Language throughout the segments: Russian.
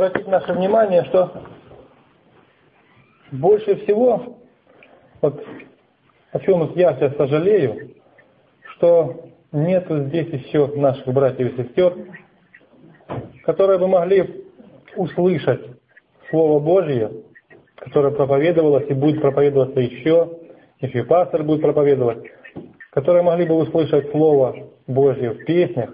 обратить наше внимание, что больше всего, вот о чем я сейчас сожалею, что нету здесь еще наших братьев и сестер, которые бы могли услышать Слово Божье, которое проповедовалось и будет проповедоваться еще и пастор будет проповедовать, которые могли бы услышать Слово Божье в песнях.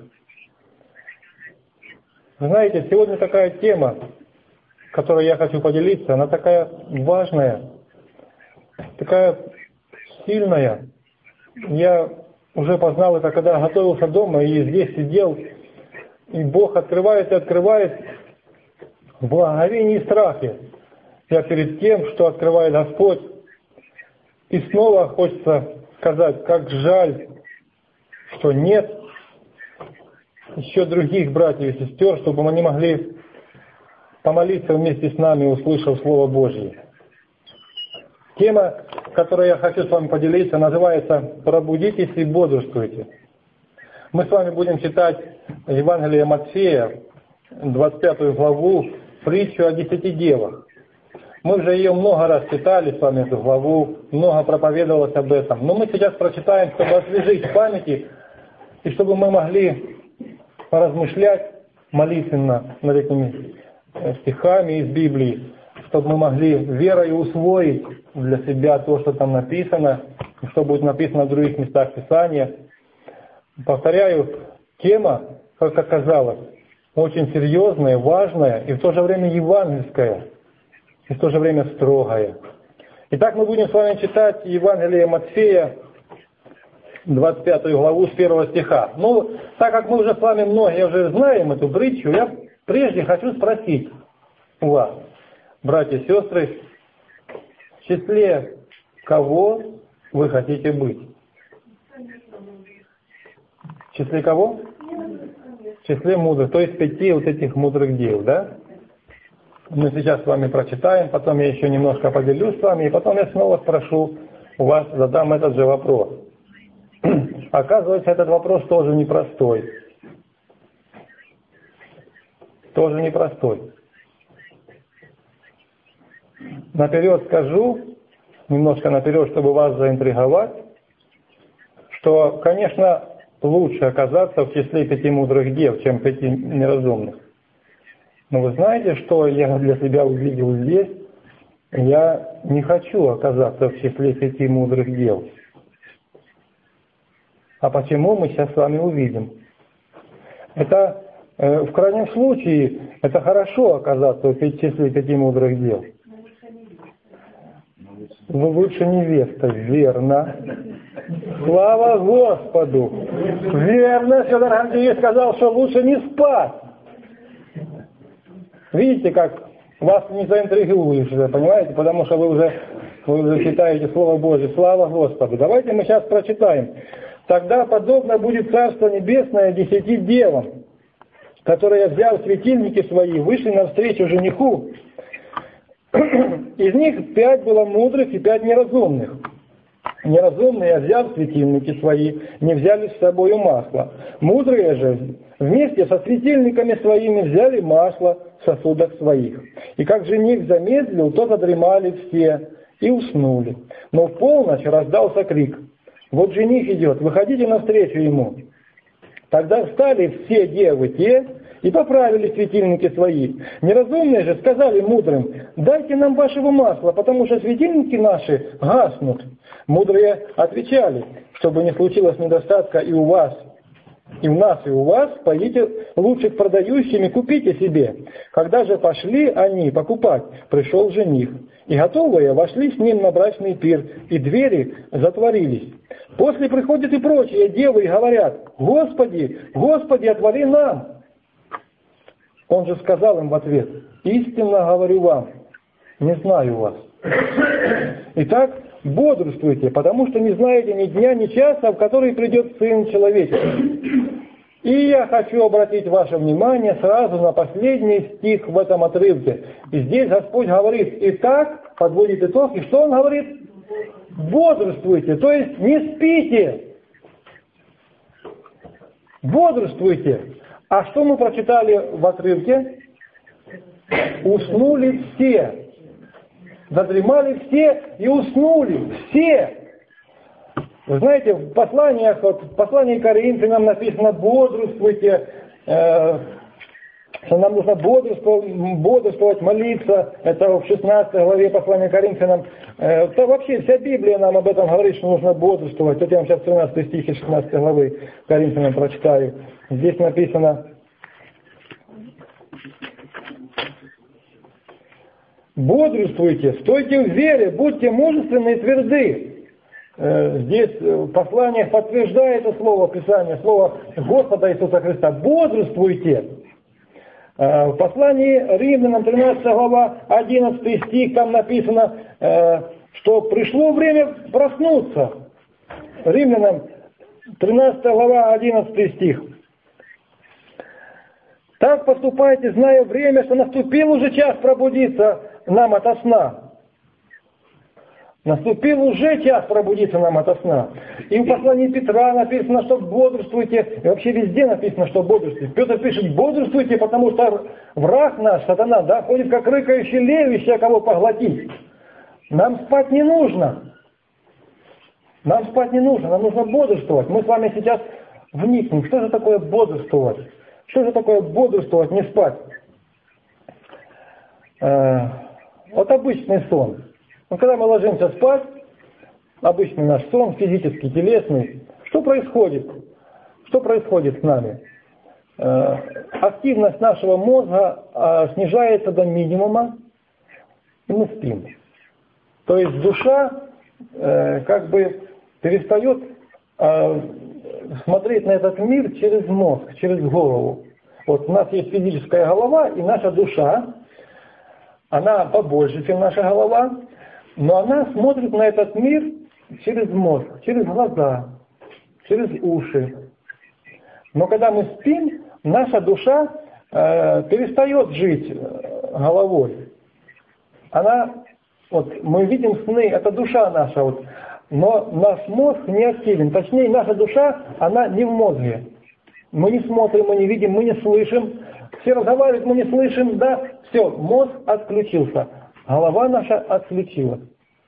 Вы знаете, сегодня такая тема, которой я хочу поделиться, она такая важная, такая сильная. Я уже познал это, когда готовился дома и здесь сидел, и Бог открывает и открывает в благоговении и страхе. Я перед тем, что открывает Господь. И снова хочется сказать, как жаль, что нет еще других братьев и сестер, чтобы они могли помолиться вместе с нами, услышав Слово Божье. Тема, которой я хочу с вами поделиться, называется «Пробудитесь и бодрствуйте». Мы с вами будем читать Евангелие Матфея, 25 главу, притчу о 10 девах. Мы уже ее много раз читали с вами, эту главу, много проповедовалось об этом. Но мы сейчас прочитаем, чтобы освежить в памяти, и чтобы мы могли поразмышлять молитвенно над этими стихами из Библии, чтобы мы могли верой усвоить для себя то, что там написано, что будет написано в других местах Писания. Повторяю, тема, как оказалось, очень серьезная, важная и в то же время евангельская, и в то же время строгая. Итак, мы будем с вами читать Евангелие Матфея, 25 главу с 1 стиха. Ну, так как мы уже с вами многие уже знаем эту притчу, я прежде хочу спросить у вас, братья и сестры, в числе кого вы хотите быть? В числе кого? В числе мудрых, то есть 5 вот этих мудрых дел, да? Мы сейчас с вами прочитаем, потом я еще немножко поделюсь с вами, и потом я снова спрошу у вас, задам этот же вопрос. Оказывается, этот вопрос тоже непростой. Тоже непростой. Наперед скажу, немножко наперед, чтобы вас заинтриговать, что, конечно, лучше оказаться в числе 5 мудрых дев, чем 5 неразумных. Но вы знаете, что я для себя увидел здесь? Я не хочу оказаться в числе 5 мудрых дев. А почему, мы сейчас с вами увидим. Это, в крайнем случае, это хорошо оказаться в числе 5 мудрых дев. Вы лучше невеста, верно. Слава Господу! Верно, Федор Андреевич сказал, что лучше не спать. Видите, как вас не заинтригуешь, понимаете? Потому что вы уже читаете Слово Божье. Слава Господу! Давайте мы сейчас прочитаем. Тогда подобно будет Царство Небесное 10 девам, которые, взяв светильники свои, вышли навстречу жениху. Из них 5 было мудрых и 5 неразумных. Неразумные, взяв светильники свои, не взяли с собой масло. Мудрые же вместе со светильниками своими взяли масло в сосудах своих. И как жених замедлил, то задремали все и уснули. Но в полночь раздался крик: «Вот жених идет, выходите навстречу ему». Тогда встали все девы те и поправили светильники свои. Неразумные же сказали мудрым: «Дайте нам вашего масла, потому что светильники наши гаснут». Мудрые отвечали: «Чтобы не случилось недостатка и у вас, и у нас, и у вас, пойдите лучше к продающим и купите себе». Когда же пошли они покупать, пришел жених, и готовые вошли с ним на брачный пир, и двери затворились. После приходят и прочие девы и говорят: «Господи, Господи, отвори нам». Он же сказал им в ответ: «Истинно говорю вам, не знаю вас». Итак, бодрствуйте, потому что не знаете ни дня, ни часа, в который придет Сын Человеческий. И я хочу обратить ваше внимание сразу на последний стих в этом отрывке. И здесь Господь говорит: «Итак», подводит итог, и что Он говорит? Бодрствуйте, то есть не спите. Бодрствуйте. А что мы прочитали в отрывке? Уснули все. Задремали все и уснули. Все. Вы знаете, в посланиях, вот, в послании к Коринфянам написано «бодрствуйте», что нам нужно бодрствовать, молиться. Это в 16 главе послания к Коринфянам. Да вообще вся Библия нам об этом говорит, что нужно бодрствовать. Вот я вам сейчас 13 стих из 16 главы Коринфянам прочитаю. Здесь написано: «Бодрствуйте, стойте в вере, будьте мужественны и тверды». Здесь в посланиях подтверждает это слово Писания, слово Господа Иисуса Христа. «Бодрствуйте». В послании Римлянам 13 глава 11 стих, там написано, что пришло время проснуться. Римлянам 13 глава 11 стих. «Так поступайте, зная время, что наступил уже час пробудиться нам ото сна». Наступил уже час пробудиться нам ото сна. И в послании Петра написано, что бодрствуйте. И вообще везде написано, что бодрствуйте. Петр пишет: бодрствуйте, потому что враг наш, сатана, да, ходит как рыкающий лев, ища кого поглотить. Нам спать не нужно. Нам спать не нужно, нам нужно бодрствовать. Мы с вами сейчас вникнем, что же такое бодрствовать. Что же такое бодрствовать, не спать? Вот обычный сон. Но когда мы ложимся спать, обычный наш сон, физический, телесный, что происходит? Что происходит с нами? Активность нашего мозга снижается до минимума, и мы спим. То есть душа как бы перестает смотреть на этот мир через мозг, через голову. Вот у нас есть физическая голова, и наша душа, она побольше, чем наша голова, но она смотрит на этот мир через мозг, через глаза, через уши. Но когда мы спим, наша душа перестает жить головой. Она, вот мы видим сны, это душа наша, вот, но наш мозг не активен. Точнее, наша душа, она не в мозге. Мы не смотрим, мы не видим, мы не слышим. Все разговаривают, мы не слышим, да, все, мозг отключился. Голова наша отключилась.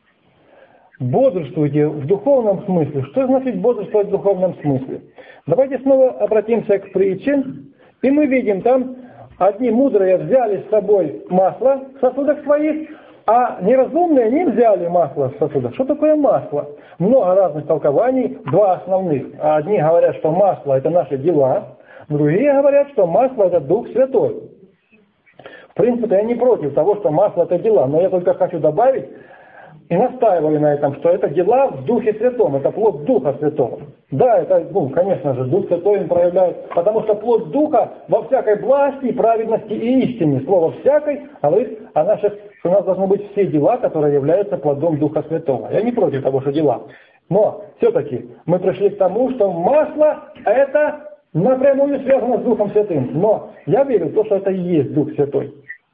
Бодрствуйте в духовном смысле. Что значит бодрствовать в духовном смысле? Давайте снова обратимся к притче. И мы видим там, одни мудрые взяли с собой масло в сосудах своих, а неразумные не взяли масло в сосудах. Что такое масло? Много разных толкований, два основных. Одни говорят, что масло это наши дела, другие говорят, что масло это Дух Святой. В принципе, я не против того, что масло это дела, но я только хочу добавить и настаиваю на этом, что это дела в Духе Святом, это плод Духа Святого. Да, это, конечно же, Дух Святой им проявляет, потому что плод Духа во всякой власти, праведности и истине. Слово «всякой» говорит о наших, что у нас должны быть все дела, которые являются плодом Духа Святого. Я не против того, что дела. Но все-таки мы пришли к тому, что масло это напрямую связано с Духом Святым. Но я верю в то, что это и есть Дух Святой.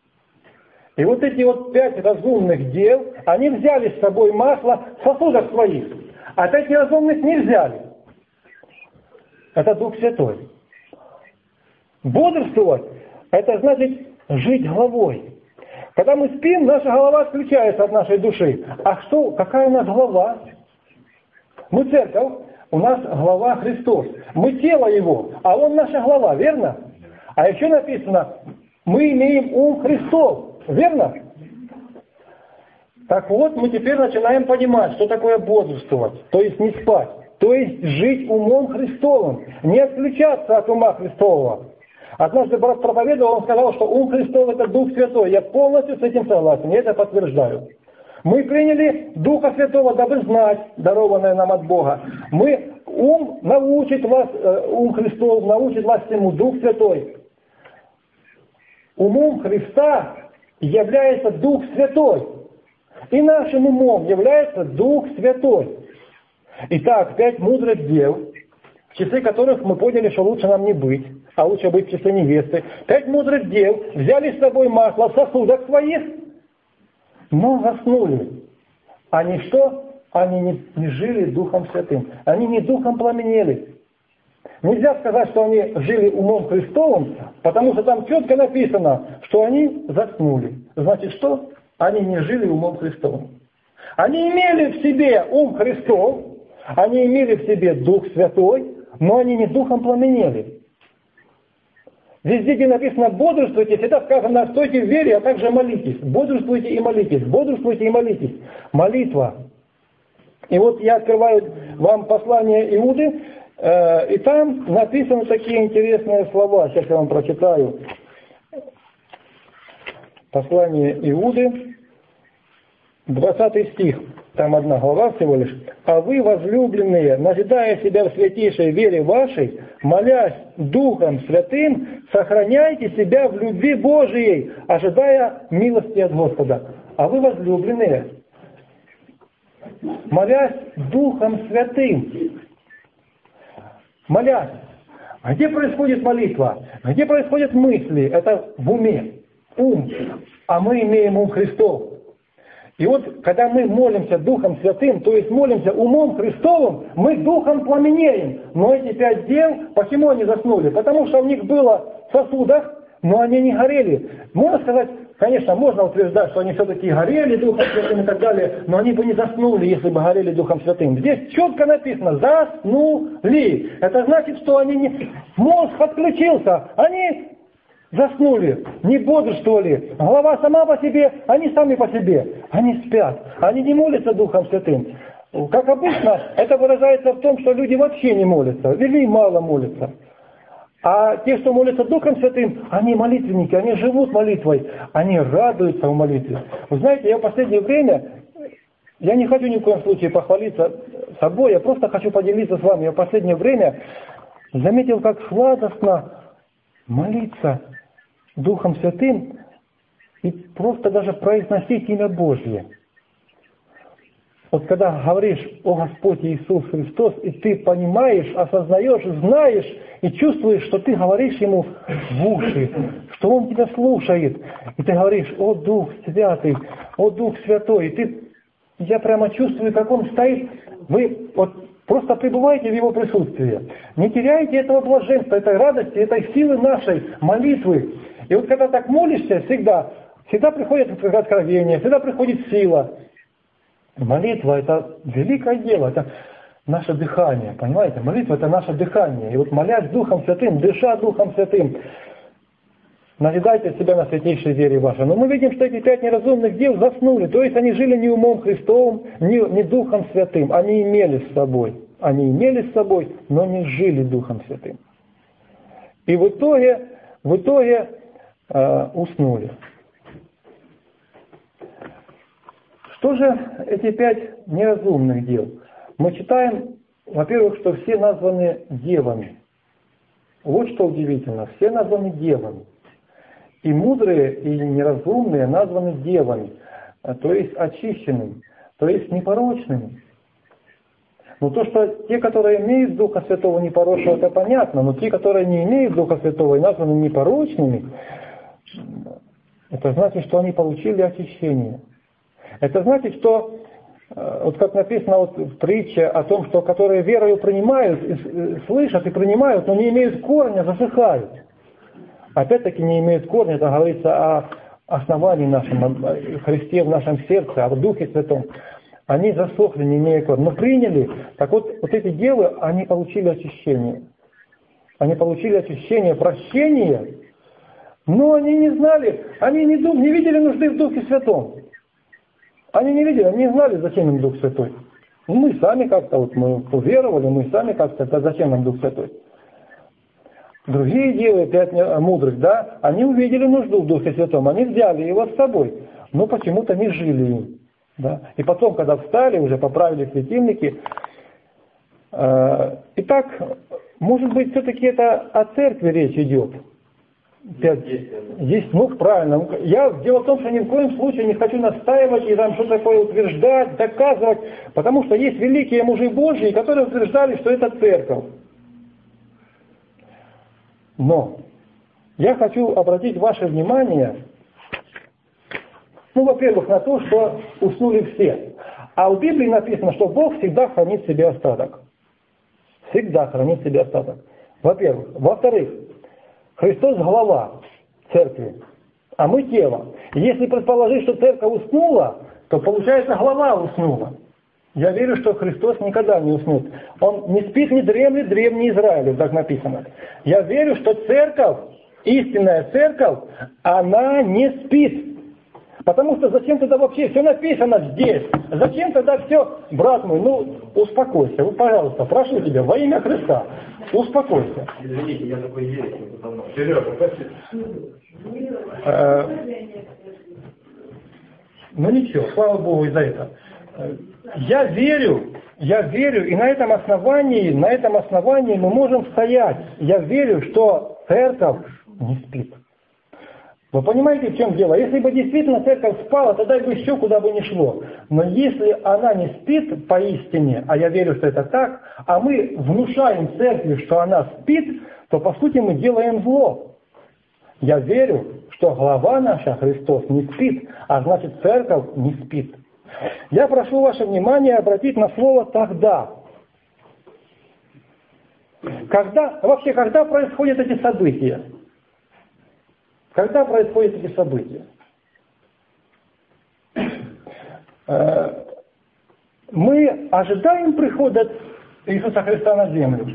И вот эти вот 5 разумных дел, они взяли с собой масло в сосудах своих, а 5 неразумных не взяли. Это Дух Святой. Бодрствовать – это значит жить головой. Когда мы спим, наша голова отключается от нашей души. А что, какая у нас голова? Мы церковь, у нас глава Христос. Мы тело Его, а Он наша глава, верно? А еще написано, мы имеем ум Христов. Верно? Так вот, мы теперь начинаем понимать, что такое бодрствовать, то есть не спать, то есть жить умом Христовым, не отключаться от ума Христового. Однажды брат проповедовал, он сказал, что ум Христов это Дух Святой. Я полностью с этим согласен, я это подтверждаю. Мы приняли Духа Святого, дабы знать, дарованное нам от Бога. Ум научит вас, ум Христов научит вас всему, Дух Святой. Умом Христа является Дух Святой. И нашим умом является Дух Святой. Итак, 5 мудрых дел, в числе которых мы поняли, что лучше нам не быть, а лучше быть в числе невесты. 5 мудрых дел взяли с собой масло в сосудах своих, но заснули. Они что? Они не жили Духом Святым. Они не Духом пламенели. Нельзя сказать, что они жили умом Христовым, потому что там четко написано, что они заснули. Значит, что? Они не жили умом Христовым. Они имели в себе ум Христов, они имели в себе Дух Святой, но они не духом пламенели. Везде, где написано «бодрствуйте», всегда сказано «стойте в вере, а также молитесь». Бодрствуйте и молитесь, бодрствуйте и молитесь. Молитва. И вот я открываю вам послание Иуды, и там написаны такие интересные слова. Сейчас я вам прочитаю. Послание Иуды, 20 стих. Там одна глава всего лишь. «А вы, возлюбленные, назидая себя в святейшей вере вашей, молясь Духом Святым, сохраняйте себя в любви Божией, ожидая милости от Господа». А вы, возлюбленные, молясь Духом Святым. Молясь. А где происходит молитва? Где происходят мысли? Это в уме. Ум. А мы имеем ум Христов. И вот, когда мы молимся Духом Святым, то есть молимся умом Христовым, мы Духом пламенеем. Но эти 5 дел, почему они заснули? Потому что у них было в сосудах, но они не горели. Можно сказать, конечно, можно утверждать, что они все-таки горели Духом Святым и так далее, но они бы не заснули, если бы горели Духом Святым. Здесь четко написано «заснули». Это значит, что они не... Мозг отключился, они заснули, не бодрствовали. Голова сама по себе, они сами по себе. Они спят, они не молятся Духом Святым. Как обычно, это выражается в том, что люди вообще не молятся, или мало молятся. А те, что молятся Духом Святым, они молитвенники, они живут молитвой, они радуются в молитве. Вы знаете, я в последнее время, я не хочу ни в коем случае похвалиться собой, я просто хочу поделиться с вами. Я в последнее время заметил, как сладостно молиться Духом Святым и просто даже произносить имя Божье. Вот когда говоришь о Господе Иисус Христос, и ты понимаешь, осознаешь, знаешь и чувствуешь, что ты говоришь Ему в уши, что Он тебя слушает, и ты говоришь: «О Дух Святый, о Дух Святой», и я прямо чувствую, как Он стоит, вы вот просто пребываете в Его присутствии. Не теряйте этого блаженства, этой радости, этой силы нашей молитвы. И вот когда так молишься, всегда приходит откровение, всегда приходит сила. Молитва — это великое дело, это наше дыхание, понимаете? Молитва — это наше дыхание. И вот молясь Духом Святым, дыша Духом Святым, назидайте себя на святейшей вере вашей. Но мы видим, что эти 5 неразумных дел заснули, то есть они жили не умом Христовым, не Духом Святым, они имели с собой, но не жили Духом Святым. И в итоге уснули. Что же эти 5 неразумных дел? Мы читаем, во-первых, что все названы девами. Вот что удивительно, все названы девами. И мудрые, и неразумные названы девами, то есть очищенными, то есть непорочными. Но то, что те, которые имеют Духа Святого непорочного, это понятно, но те, которые не имеют Духа Святого и названы непорочными, это значит, что они получили очищение. Это значит, что, вот как написано вот в притче о том, что которые верою принимают, слышат и принимают, но не имеют корня, засыхают. Опять-таки не имеют корня, это говорится о основании нашем, о Христе в нашем сердце, о Духе Святом. Они засохли, не имея корня, но приняли. Так вот эти девы, они получили очищение. Они получили очищение, прощение, но они не знали, они не видели нужды в Духе Святом. Они не видели, они не знали, зачем им Дух Святой. Мы сами как-то, вот мы уверовали, мы сами как-то, зачем нам Дух Святой. Другие девы, 5 мудрых, да, они увидели нужду в Духе Святом, они взяли его с собой, но почему-то не жили им. Да? И потом, когда встали, уже поправили светильники. Итак, может быть, все-таки это о церкви речь идет. Здесь, правильно. Дело в том, что ни в коем случае не хочу настаивать и там что-то такое утверждать, доказывать, потому что есть великие мужи Божьи, которые утверждали, что это церковь. Но я хочу обратить ваше внимание, во-первых, на то, что уснули все. А в Библии написано, что Бог всегда хранит в себе остаток. Всегда хранит в себе остаток. Во-первых. Во-вторых, Христос глава церкви, а мы тело. Если предположить, что церковь уснула, то получается глава уснула. Я верю, что Христос никогда не уснет. Он не спит, не дремлет, древний Израиль, так написано. Я верю, что церковь, истинная церковь, она не спит. Потому что зачем тогда вообще все написано здесь? Зачем тогда все, брат мой, успокойся, пожалуйста, прошу тебя, во имя Христа, успокойся. Извините, я такой есть. Сережа, спасибо. Ничего, слава Богу и за это. Я верю, и на этом основании мы можем стоять. Я верю, что церковь не спит. Вы понимаете, в чем дело? Если бы действительно церковь спала, тогда бы еще куда бы ни шло. Но если она не спит поистине, а я верю, что это так, а мы внушаем церкви, что она спит, то по сути мы делаем зло. Я верю, что глава наша, Христос, не спит, а значит церковь не спит. Я прошу ваше внимание обратить на слово «тогда». Когда происходят эти события? Когда происходят эти события? Мы ожидаем прихода Иисуса Христа на землю.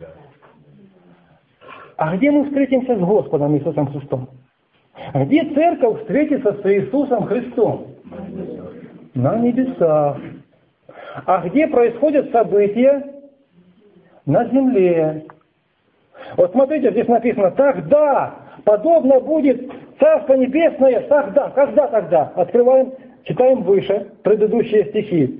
А где мы встретимся с Господом Иисусом Христом? Где церковь встретится с Иисусом Христом? На небесах. А где происходят события? На земле. Вот смотрите, здесь написано «тогда». Подобно будет Царство Небесное тогда. Когда тогда? Открываем, читаем выше, предыдущие стихи.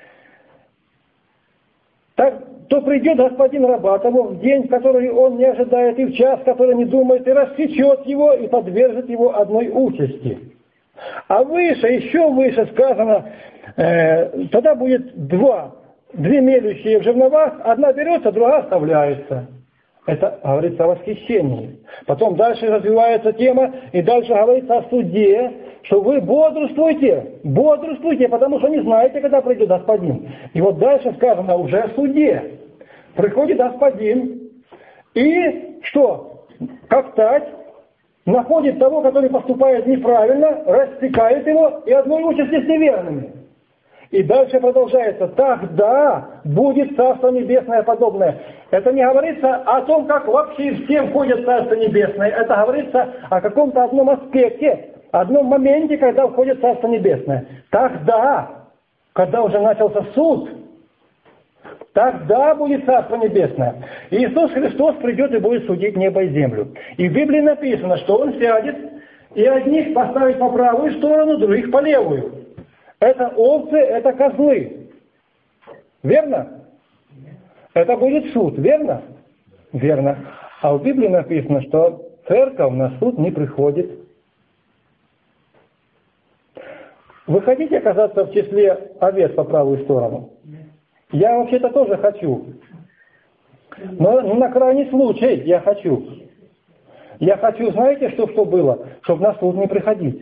То придет господин Рабатову в день, в который он не ожидает, и в час, в который не думает, и рассечет его, и подвержет его одной участи. А выше, еще выше сказано, тогда будет две мелющие в жерновах, одна берется, другая оставляется. Это говорится о восхищении. Потом дальше развивается тема, и дальше говорится о суде, что вы бодрствуйте, потому что не знаете, когда придет господин. И вот дальше сказано уже о суде. Приходит господин, и что? Как тать, находит того, который поступает неправильно, рассекает его, и одной участи с неверными. И дальше продолжается, тогда будет Царство Небесное подобное. Это не говорится о том, как вообще всем входит Царство Небесное. Это говорится о каком-то одном аспекте, одном моменте, когда входит Царство Небесное. Тогда, когда уже начался суд, тогда будет Царство Небесное. Иисус Христос придет и будет судить небо и землю. И в Библии написано, что Он сядет и одних поставит по правую сторону, других по левую. Это овцы, это козлы. Верно? Это будет суд, верно? Верно. А в Библии написано, что церковь на суд не приходит. Вы хотите оказаться в числе овец по правую сторону? Я вообще-то тоже хочу. Но на крайний случай я хочу. Я хочу, знаете, что было? Чтобы на суд не приходить.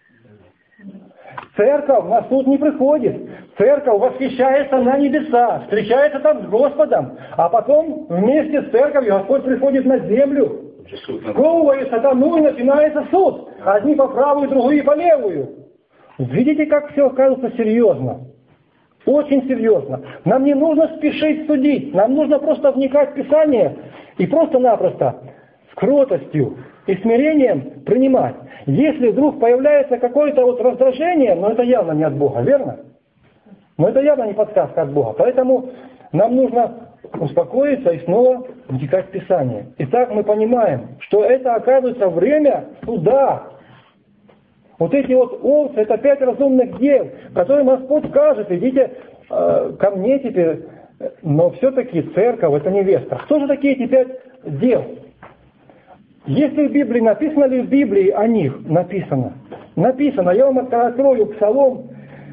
Церковь на суд не приходит. Церковь восхищается на небеса, встречается там с Господом, а потом вместе с церковью Господь приходит на землю, сковывается там, и начинается суд. Одни по правую, другие по левую. Видите, как все оказывается серьезно? Очень серьезно. Нам не нужно спешить судить, нам нужно просто вникать в Писание и просто-напросто с кротостью и смирением принимать. Если вдруг появляется какое-то раздражение, но это явно не от Бога, верно? Но это явно не подсказка от Бога. Поэтому нам нужно успокоиться и снова вникать в Писание. Итак, мы понимаем, что это оказывается время суда. Вот эти овцы, это 5 разумных дел, которым Господь скажет, идите ко мне теперь, но все-таки церковь, это невеста. Кто же такие эти 5 дел? Если в Библии написано ли в Библии о них? Написано. Написано. Я вам открою Псалом.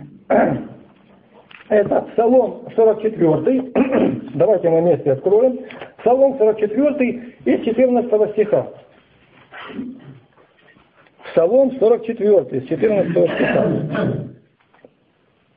Это Псалом 44. Давайте мы вместе откроем. Псалом 44 из 14 стиха. Псалом 44 из 14 стиха.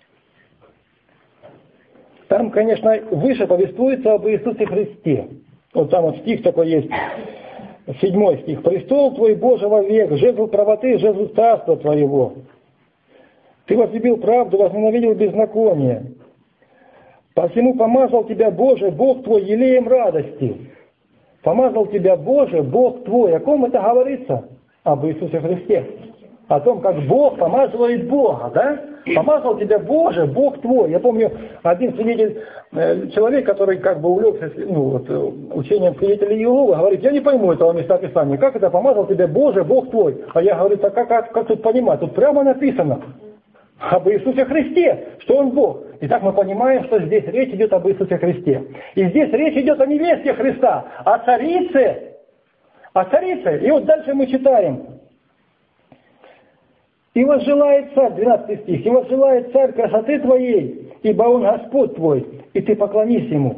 Там, конечно, выше повествуется об Иисусе Христе. Вот там вот стих такой есть, 7 стих. «Престол твой, Боже, вовек, жезл правоты, жезл царства твоего. Ты возлюбил правду, возненавидел беззаконие. Посему помазал тебя, Боже, Бог твой, елеем радости». Помазал тебя, Боже, Бог твой. О ком это говорится? Об Иисусе Христе. О том, как Бог помазывает Бога, да? Помазал тебя, Боже, Бог твой. Я помню, один свидетель, человек, который как бы увлекся учением свидетелей Иеговы, говорит: я не пойму этого места Писания. Как это помазал тебя, Боже, Бог твой? А я говорю: так как тут понимать? Тут прямо написано об Иисусе Христе, что Он Бог. Итак, мы понимаем, что здесь речь идет об Иисусе Христе. И здесь речь идет о невесте Христа, о царице. О царице. И вот дальше мы читаем. «И возжелает царь», 12 стих, «и возжелает царь красоты твоей, ибо он Господь твой, и ты поклонись ему.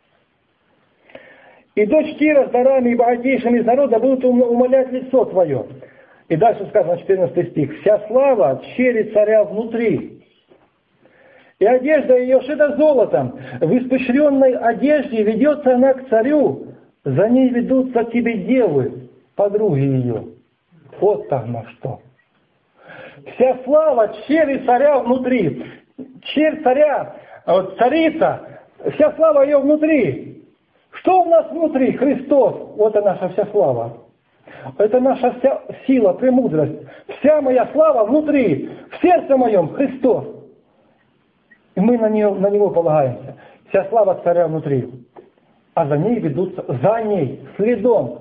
И дочь Тира с дарами и богатейшими из народа будут умолять лицо твое». И дальше сказано, 14 стих, «Вся слава черри царя внутри, и одежда ее шита золотом, в испещренной одежде ведется она к царю, за ней ведутся к тебе девы, подруги ее». Вот там на что. Вся слава черри царя внутри. Черь царя, царица, вся слава ее внутри. Что у нас внутри? Христос. Вот и наша вся слава. Это наша вся сила, премудрость. Вся моя слава внутри, в сердце моем Христос. И мы на Него полагаемся. Вся слава царя внутри. А за ней ведутся, за ней, следом.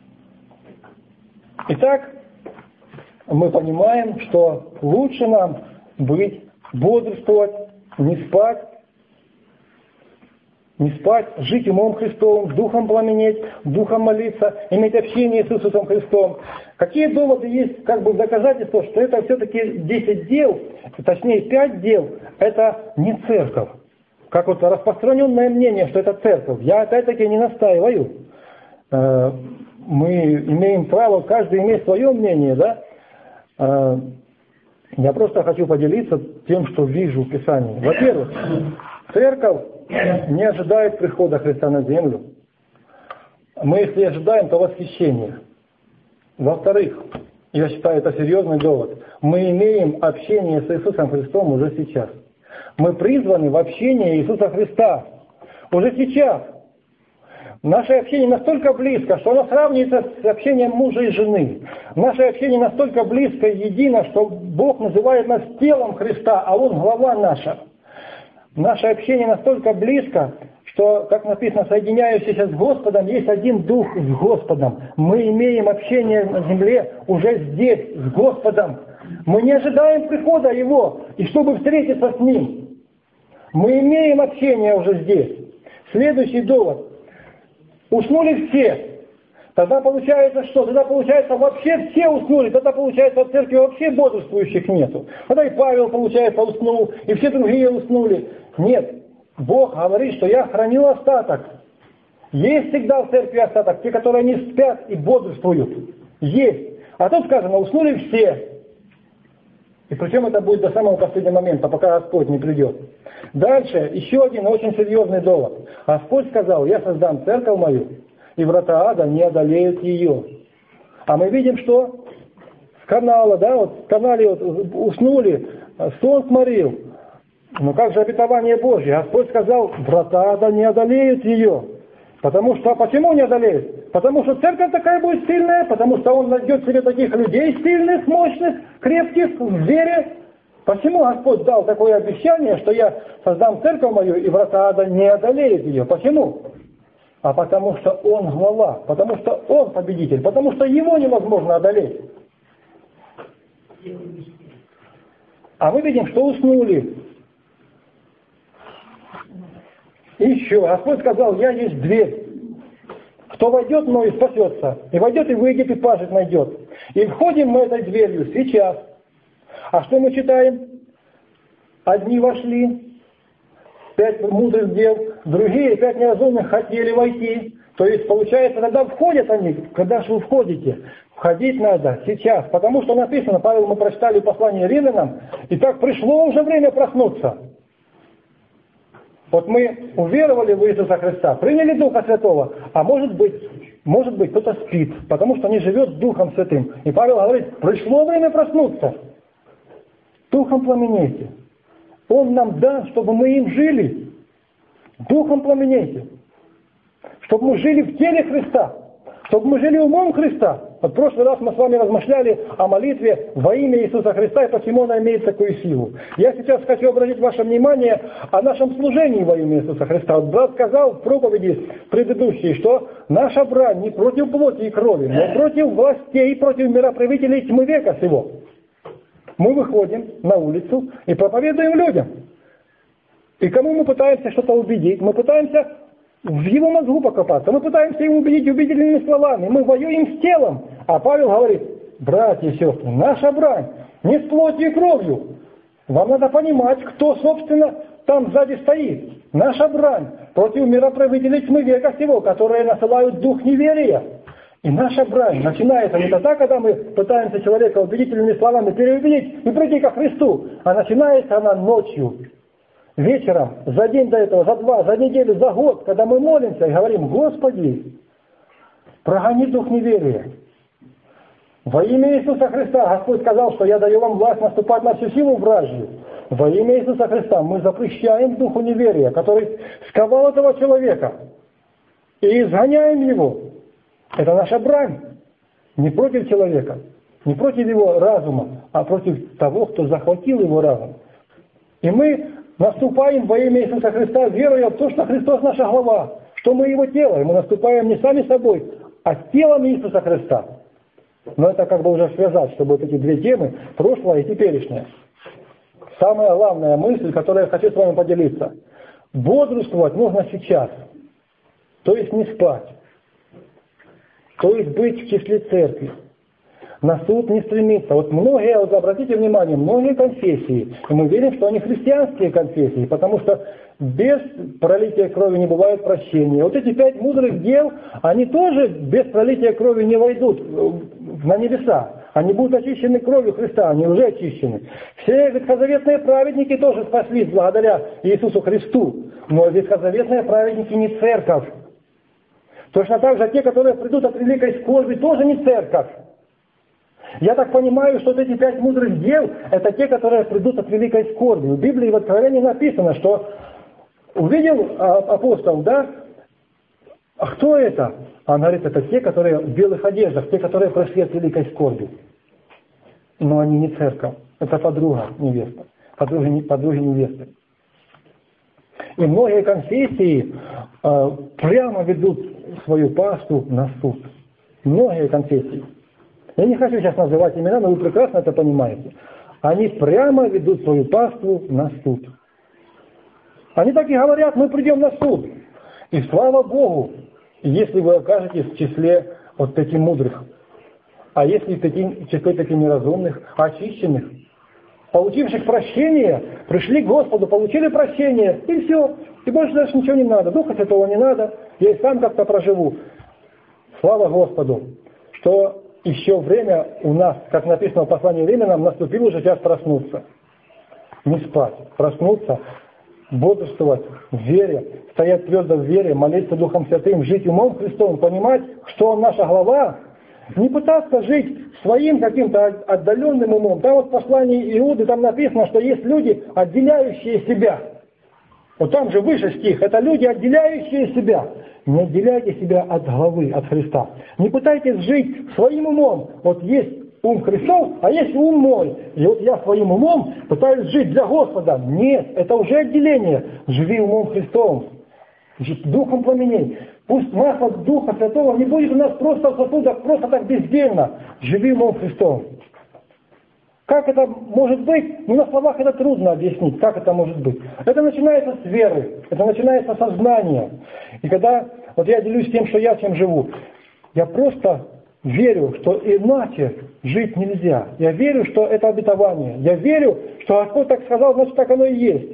Итак, мы понимаем, что лучше нам бодрствовать, не спать, жить умом Христовым, духом пламенеть, духом молиться, иметь общение с Иисусом Христом. Какие доводы есть, доказательства, что это все-таки 10 дел, точнее 5 дел, это не церковь. Как распространенное мнение, что это церковь. Я опять-таки не настаиваю. Мы имеем право, каждый имеет свое мнение, да? Я просто хочу поделиться тем, что вижу в Писании. Во-первых, церковь не ожидает прихода Христа на землю. Мы, если ожидаем, то восхищение. Во-вторых, я считаю, это серьезный довод. Мы имеем общение с Иисусом Христом уже сейчас. Мы призваны в общение Иисуса Христа уже сейчас. Наше общение настолько близко, что оно сравнивается с общением мужа и жены. Наше общение настолько близко и едино, что Бог называет нас телом Христа, а Он глава наша. Наше общение настолько близко, что, как написано, соединяющийся с Господом, есть один Дух с Господом. Мы имеем общение на земле уже здесь, с Господом. Мы не ожидаем прихода Его, и чтобы встретиться с Ним. Мы имеем общение уже здесь. Следующий довод. Уснули все. Тогда получается что? Тогда получается вообще все уснули. Тогда получается в церкви вообще бодрствующих нету. Тогда и Павел, получается, уснул, и все другие уснули. Нет. Бог говорит, что я хранил остаток. Есть всегда в церкви остаток. Те, которые не спят и бодрствуют. Есть. А тут сказано, уснули все. И причем это будет до самого последнего момента, пока Господь не придет. Дальше еще один очень серьезный довод. Господь сказал, я создам церковь мою, и врата ада не одолеют ее. А мы видим, что с канала, в канале уснули, сон сморил. Но как же обетование Божье? Господь сказал, врата ада не одолеют ее. Почему не одолеют? Потому что церковь такая будет сильная, потому что Он найдет себе таких людей сильных, мощных, крепких, в вере. Почему Господь дал такое обещание, что я создам церковь мою, и врата ада не одолеют ее? Почему? А потому что Он глава, потому что Он победитель, потому что Его невозможно одолеть. А мы видим, что уснули. И еще, Господь сказал, я есть дверь. Кто войдет мною, спасется. И войдет, и выйдет, и пажить найдет. И входим мы этой дверью сейчас. А что мы читаем? Одни вошли, 5 мудрых дел, другие 5 неразумных хотели войти. То есть, получается, тогда входят они. Когда же вы входите? Входить надо сейчас. Потому что написано, Павел, мы прочитали послание Римлянам, и так пришло уже время проснуться. Вот мы уверовали в Иисуса Христа, приняли Духа Святого, а может быть кто-то спит, потому что не живет Духом Святым. И Павел говорит, пришло время проснуться. Духом пламенейте. Он нам дан, чтобы мы им жили. Духом пламенейте. Чтобы мы жили в теле Христа. Чтобы мы жили умом Христа. Вот в прошлый раз мы с вами размышляли о молитве во имя Иисуса Христа и почему она имеет такую силу. Я сейчас хочу обратить ваше внимание о нашем служении во имя Иисуса Христа. Вот брат сказал в проповеди предыдущей, что наша брань не против плоти и крови, но против властей, против мироправителей тьмы века сего. Мы выходим на улицу и проповедуем людям. И кому мы пытаемся что-то убедить? Мы пытаемся в его мозгу покопаться. Мы пытаемся его убедить убедительными словами. Мы воюем с телом. А Павел говорит, братья и сестры, наша брань не с плотью и кровью. Вам надо понимать, кто, собственно, там сзади стоит. Наша брань против мироправителей тьмы века сего, которые насылают дух неверия. И наша брань начинается не тогда, когда мы пытаемся человека убедительными словами переубедить и прийти ко Христу, а начинается она ночью. Вечером, за день до этого, за 2, за неделю, за год, когда мы молимся и говорим, Господи, прогони дух неверия. Во имя Иисуса Христа Господь сказал, что я даю вам власть наступать на всю силу вражью. Во имя Иисуса Христа мы запрещаем духу неверия, который сковал этого человека, и изгоняем его. Это наша брань. Не против человека, не против его разума, а против того, кто захватил его разум. И мы наступаем во имя Иисуса Христа, веруя в то, что Христос наша глава, что мы Его тело, и мы наступаем не сами собой, а телом Иисуса Христа. Но это как бы уже связать, чтобы вот эти две темы, прошлое и теперешнее. Самая главная мысль, которую я хочу с вами поделиться. Бодрствовать нужно сейчас, то есть не спать, то есть быть в числе церкви. На суд не стремиться. Вот многие, вот обратите внимание, многие конфессии, и мы видим, что они христианские конфессии, потому что без пролития крови не бывает прощения. Вот эти 5 мудрых дел, они тоже без пролития крови не войдут на небеса. Они будут очищены кровью Христа, они уже очищены. Все ветхозаветные праведники тоже спаслись благодаря Иисусу Христу, но ветхозаветные праведники не церковь. Точно так же те, которые придут от великой скорби, тоже не церковь. Я так понимаю, что вот эти 5 мудрых дел, это те, которые придут от великой скорби. В Библии в Откровении написано, что увидел апостол, да, а кто это? Он говорит, это те, которые в белых одеждах, те, которые прошли от великой скорби. Но они не церковь, это подруга невеста, подруги невесты. И многие конфессии прямо ведут свою паству на суд. Многие конфессии. Я не хочу сейчас называть имена, но вы прекрасно это понимаете. Они прямо ведут свою паству на суд. Они так и говорят, мы придем на суд. И слава Богу, если вы окажетесь в числе вот таких мудрых, а если в числе таких неразумных, очищенных, получивших прощение, пришли к Господу, получили прощение, и все. И больше даже ничего не надо. Духа Святого не надо, я и сам как-то проживу. Слава Господу, что еще время у нас, как написано в послании Римлянам, наступил уже час проснуться. Не спать, проснуться, бодрствовать в вере, стоять твердо в вере, молиться Духом Святым, жить умом Христовым, понимать, что Он наша глава, не пытаться жить своим каким-то отдаленным умом. Там вот в послании Иуды там написано, что есть люди, отделяющие себя. Вот там же выше стих, это люди, отделяющие себя. Не отделяйте себя от главы, от Христа. Не пытайтесь жить своим умом. Вот есть ум Христов, а есть ум мой. И вот я своим умом пытаюсь жить для Господа. Нет, это уже отделение. Живи умом Христовым. Духом пламеней. Пусть масло Духа Святого не будет у нас просто в сосудах, просто так бездельно. Живи умом Христовым. Как это может быть? Ну, на словах это трудно объяснить, как это может быть. Это начинается с веры, это начинается со знания. И когда вот я делюсь тем, что я чем живу, я просто верю, что иначе жить нельзя. Я верю, что это обетование. Я верю, что Господь так сказал, значит, так оно и есть.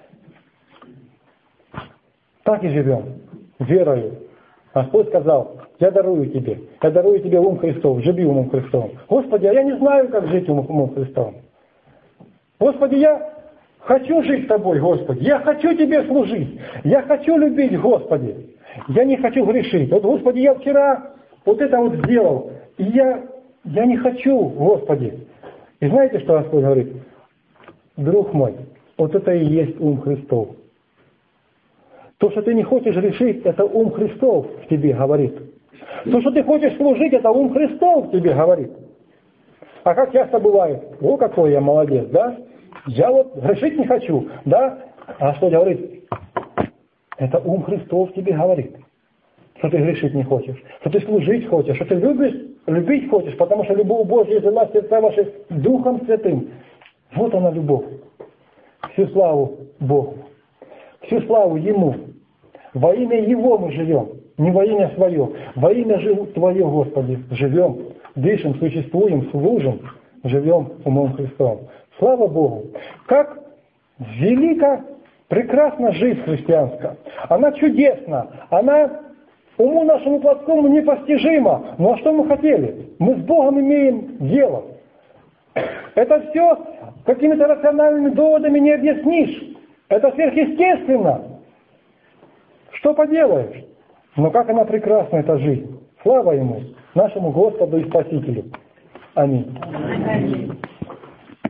Так и живем, верою. Господь сказал, я дарую тебе ум Христов, живи умом Христовым. Господи, а я не знаю, как жить умом Христовым. Господи, я хочу жить с Тобой, Господи, я хочу Тебе служить, я хочу любить, Господи, я не хочу грешить. Вот, Господи, я вчера вот это вот сделал, и я не хочу, Господи. И знаете, что Господь говорит? Друг мой, вот это и есть ум Христов. То, что ты не хочешь решить, это ум Христов в тебе говорит. То, что ты хочешь служить, это ум Христов в тебе говорит. А как часто бывает, о, какой я молодец, да? Я вот грешить не хочу, да? А что говорит? Это ум Христов в тебе говорит. Что ты грешить не хочешь, что ты служить хочешь, что ты любить хочешь, потому что любовь Божья излилась в сердца ваши Духом Святым. Вот она любовь. Всю славу Богу. Всю славу Ему. Во имя Его мы живем. Не во имя свое. Во имя Твое, Господи, живем. Дышим, существуем, служим. Живем умом Христом. Слава Богу. Как велика, прекрасна жизнь христианская. Она чудесна. Она уму нашему плотскому непостижима. Ну а что мы хотели? Мы с Богом имеем дело. Это все какими-то рациональными доводами не объяснишь. Это сверхъестественно. Что поделаешь? Но как она прекрасна, эта жизнь. Слава Ему, нашему Господу и Спасителю. Аминь.